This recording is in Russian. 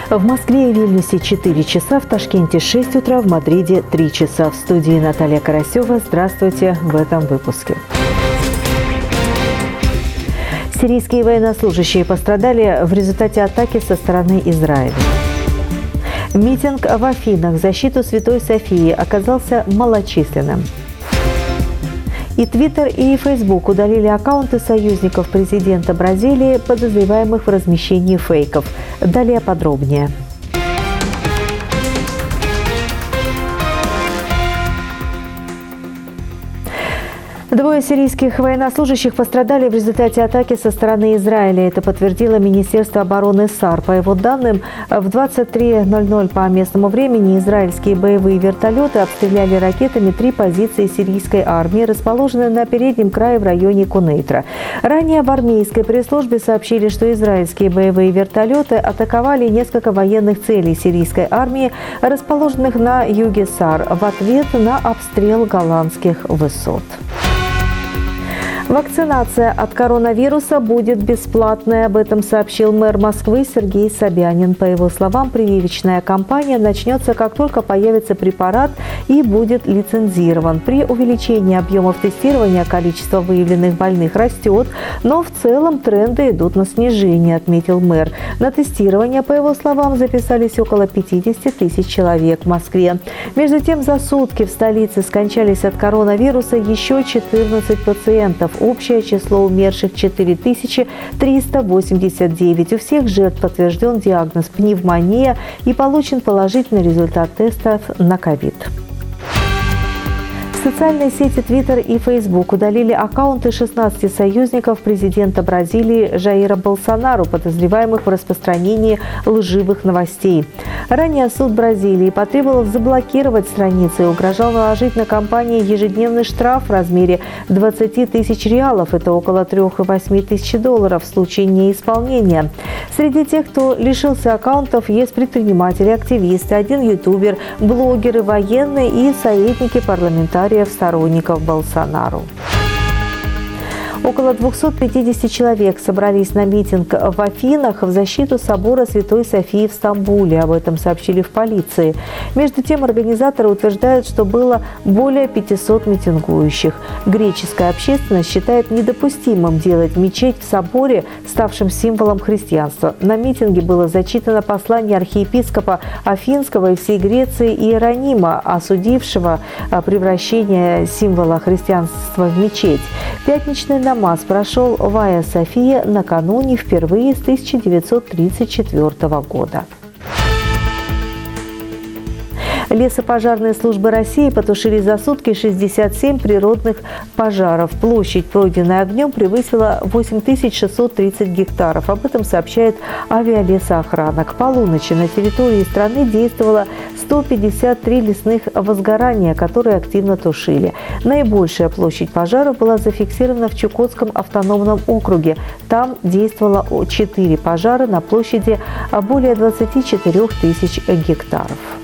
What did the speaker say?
В Москве и Вильнюсе 4 часа, в Ташкенте 6 утра, в Мадриде 3 часа. В студии Наталья Карасева. Здравствуйте в этом выпуске. Сирийские военнослужащие пострадали в результате атаки со стороны Израиля. Митинг в Афинах в защиту Святой Софии оказался малочисленным. И Твиттер, и Фейсбук удалили аккаунты союзников президента Бразилии, подозреваемых в размещении фейков. Далее подробнее. Двое сирийских военнослужащих пострадали в результате атаки со стороны Израиля. Это подтвердило Министерство обороны САР. По его данным, в 23:00 по местному времени израильские боевые вертолеты обстреляли ракетами 3 позиции сирийской армии, расположенные на переднем крае в районе Кунейтра. Ранее в армейской пресс-службе сообщили, что израильские боевые вертолеты атаковали несколько военных целей сирийской армии, расположенных на юге САР, в ответ на обстрел голландских высот. Вакцинация от коронавируса будет бесплатной. Об этом сообщил мэр Москвы Сергей Собянин. По его словам, прививочная кампания начнется, как только появится препарат и будет лицензирован. При увеличении объемов тестирования количество выявленных больных растет, но в целом тренды идут на снижение, отметил мэр. На тестирование, по его словам, записались около 50 тысяч человек в Москве. Между тем, за сутки в столице скончались от коронавируса еще 14 пациентов. Общее число умерших 4389. У всех жертв подтвержден диагноз пневмония и получен положительный результат тестов на ковид. Социальные сети Твиттер и Фейсбук удалили аккаунты 16 союзников президента Бразилии Жаира Болсонару, подозреваемых в распространении лживых новостей. Ранее суд Бразилии потребовал заблокировать страницы и угрожал наложить на компании ежедневный штраф в размере 20 тысяч реалов, это около 3,8 тысяч долларов, в случае неисполнения. Среди тех, кто лишился аккаунтов, есть предприниматели, активисты, один ютубер, блогеры, военные и советники парламентариев, сторонников Болсонару. Около 250 человек собрались на митинг в Афинах в защиту собора Святой Софии в Стамбуле. Об этом сообщили в полиции. Между тем, организаторы утверждают, что было более 500 митингующих. Греческая общественность считает недопустимым делать мечеть в соборе, ставшем символом христианства. На митинге было зачитано послание архиепископа Афинского и всей Греции Иеронима, осудившего превращение символа христианства в мечеть. Пятничный намаз прошел в Айя София накануне впервые с 1934 года. Лесопожарные службы России потушили за сутки 67 природных пожаров. Площадь, пройденная огнем, превысила 8630 гектаров. Об этом сообщает авиалесоохрана. К полуночи на территории страны действовало 153 лесных возгорания, которые активно тушили. Наибольшая площадь пожаров была зафиксирована в Чукотском автономном округе. Там действовало 4 пожара на площади более 24 тысяч гектаров.